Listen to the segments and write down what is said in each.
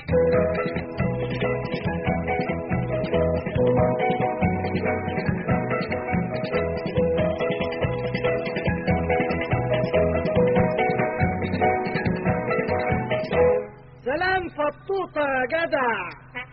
سلام فطوطة يا جدع.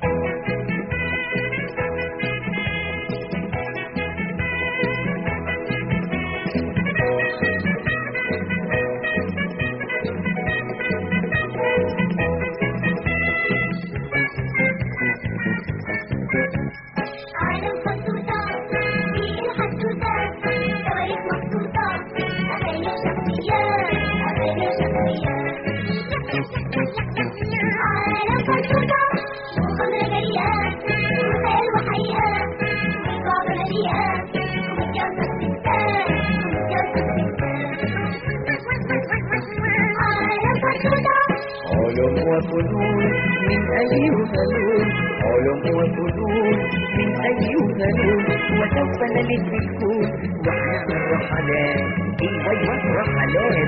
علوم وفنون من أيها لون، علوم وفنون من أيها لون، وسوف نلف الكون ونعمل رحلات، أيوة رحلات.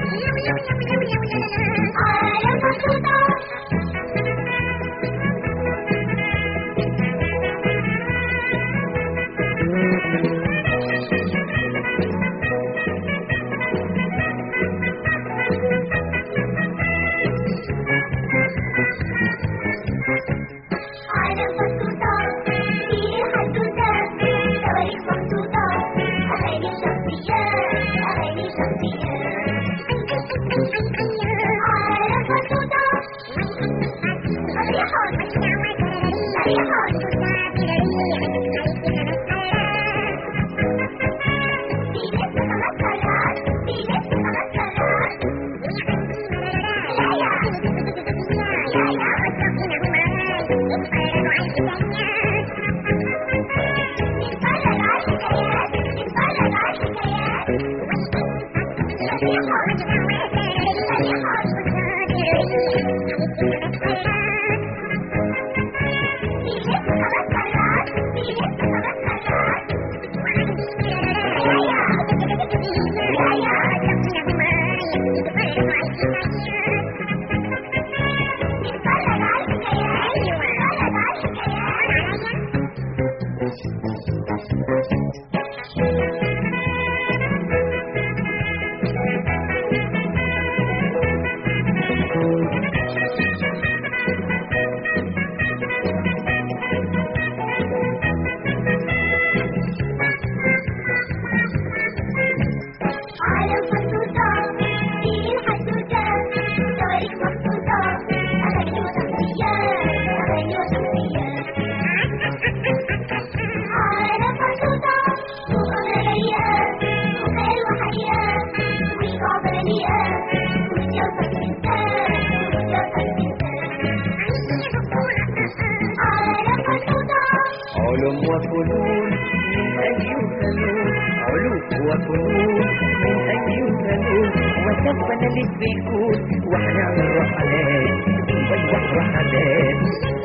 علوم وفنون من أيها لون، علوم وفنون من أيها لون، وسوف نلف الكون ونعمل رحلات، أيوة رحلات.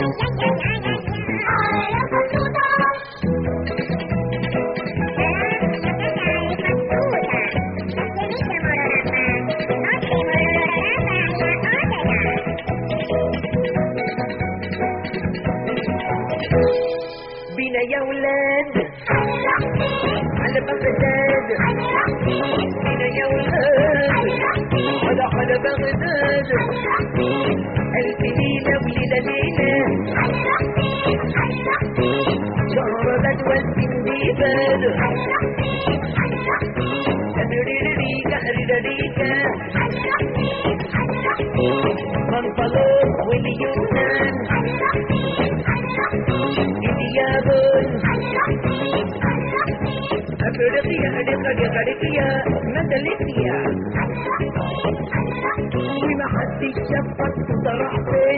بينا يا ولاد على بغداد، بينا يا ولاد على بغداد، ألف ليلة وليلة ليلة شهر بدوى السندباد، ريريريكا ريريريكا منطلق واليونان إديابون أفريقيا أفريقيا مدلسيا وما حد شافك طرح